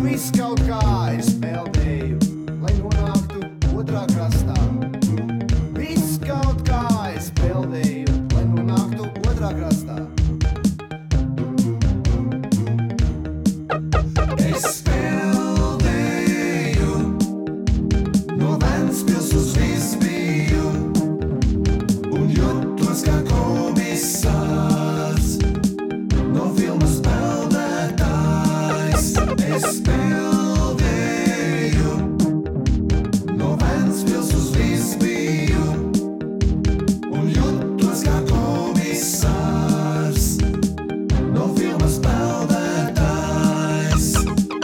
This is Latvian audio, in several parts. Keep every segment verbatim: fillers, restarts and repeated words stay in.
viss kaut kā es peldēju, lai nonāktu otrā krastā. Viss kaut kā es peldēju, lai nonāktu otrā krastā. Es peldēju no Ventspils uz Visbiju un jutos kā komisārs no filmas Peldētājs. Es peldēju no Ventspils uz Visbiju un jutos kā komisārs no filmas Peldētājs.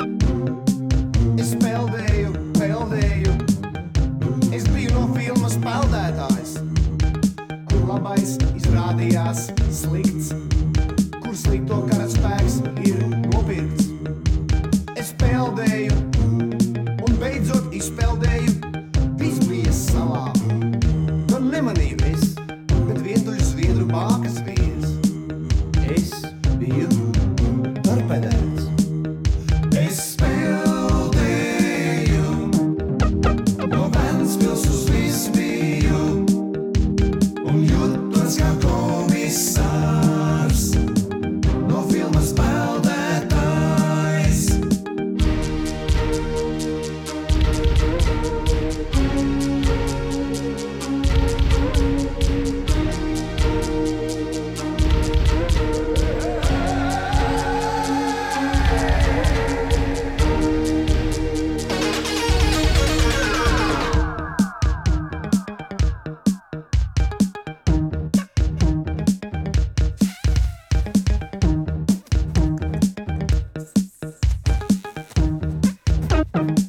Es peldēju, peldēju, es biju no filmas Peldētājs, kur labais izrādījās slikts, kur slikto karaspēks ir nopirkts. Es peldēju un beidzot izpeldēju, viss bija salā. To nemanīju es, bet vientuļu zviedru bākas vīrs. Es biju torpedēts. Es peldēju no Ventspils uz Visbiju un jutos kā komisārs no filmas Peldētājs. Thank you.